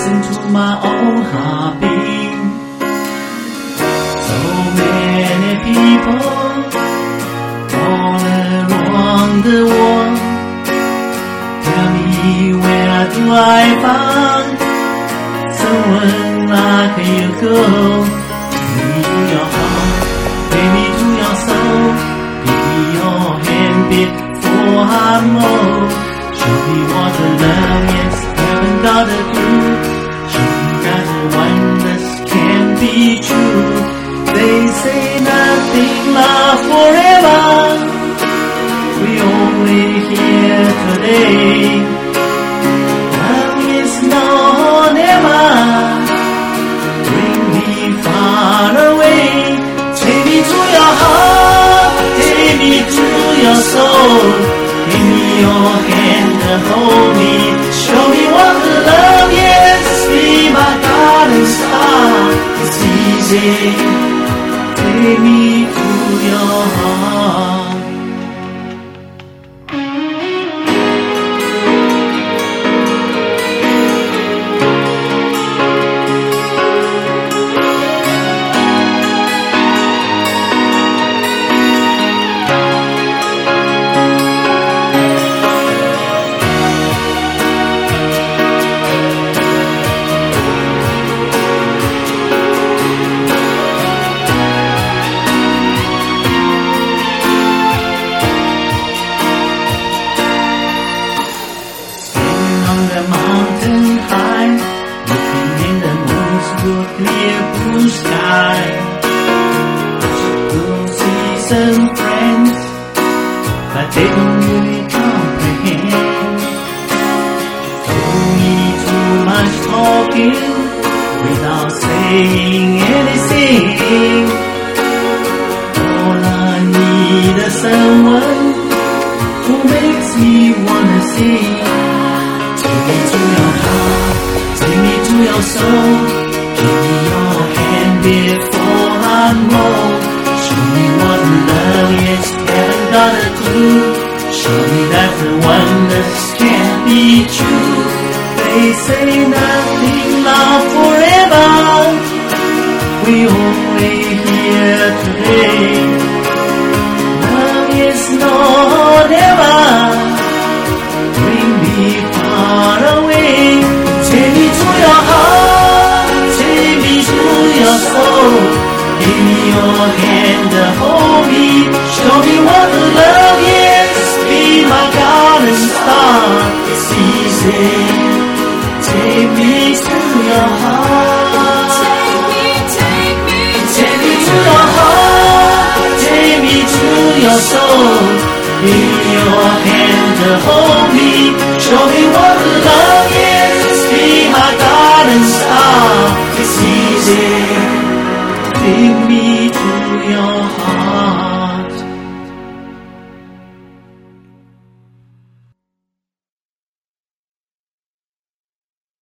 listen to my own heartbeat. So many people all around the world. Tell me, where do I find someone like you, girl? Take me to your heart, take me to your soul. Give me your hand before I move. Show me what the love is, haven't got a clue. Show me that the wonders can be true. They say nothing lasts forever. We only here today. Love is no never. Bring me far away. Take me to your heart, take me to your soul. Give me your hand and hold me. Show me what love is. Be my guiding star. It's easy. Take me to your heart. Mountain high, looking in the moon's blue, clear blue sky. We'll see some friends, but they don't really comprehend. Told me too much talking without saying anything. All I need is someone who makes me wanna sing. Take me to your heart, take me to your soul. Give me your hand before I move. Show me what love is, haven't got a clue. Show me that the wonders can be true. They say nothing lasts forever. We only here today. Love is not ever. Bring me far away. Take me to your heart, take me to your soul. Give me your hand and hold me. Show me what love is. Be my guiding star. It's easy. Take me to your heart.